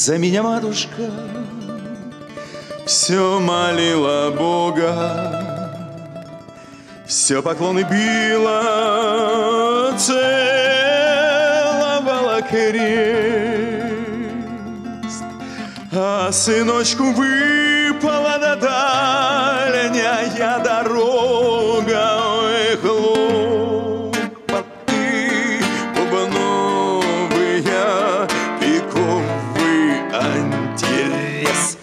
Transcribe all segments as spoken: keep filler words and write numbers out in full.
за меня матушка все молила Бога, все поклоны била, целовала крест, а сыночку выпала на дальняя дорога. Ой, хлопоты бубновые, пиковый антирез.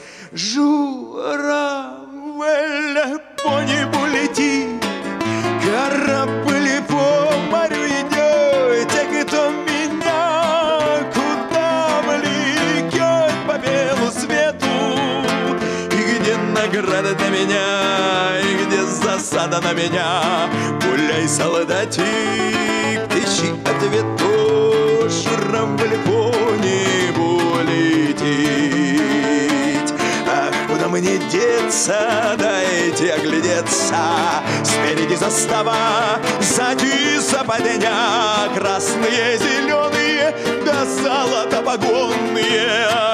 Журавль по небу летит, корабль по морю идет, те, кто меня куда влекет по белу свету. И где награда для меня, и где засада на меня? Гуляй, солдатик, ищи ответу. Журавль по небу летит. Ах, куда мне деться, дайте оглядеться. Спереди застава, сзади западня, красные, зеленые, да золото погонные. А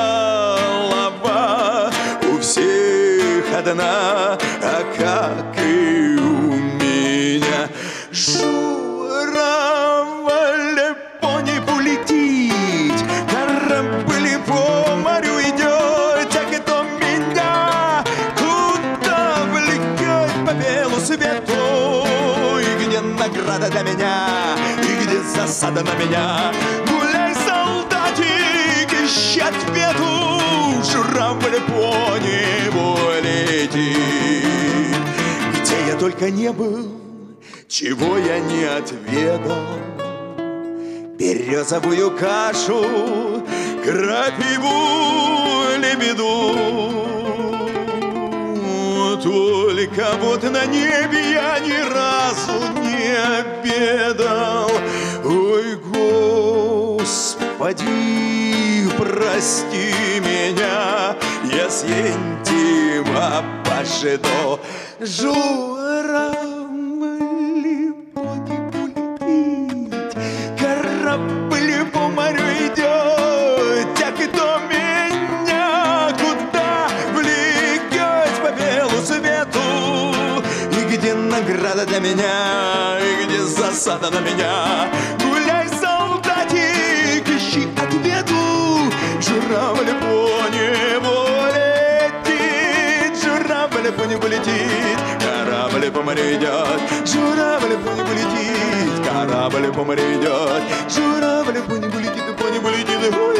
голова у всех одна, а как и у меня. Журавль по небу летит, корабль по морю идет, а кто меня куда влекет по белу свету? И где награда для меня, и где засада на меня? Гуляй, солдатик, ищи ответу. Журавль по небу летит. Где я только не был, чего я не отведал, березовую кашу, крапиву, лебеду. Только вот на небе я ни разу не обедал. Ой, Господи, прости меня, если интима пожиду. Журавли по небу летит, корабль по морю идет, а кто меня куда влекет по белу свету? И где награда для меня, и где засада на меня? Гуляй, солдатик, ищи ответу. Журавль по небу летит, журавль по небу летит, корабль по морю идет. Журавль по небу летит, корабль по морю идет. Журавль по небу летит, по небу летит.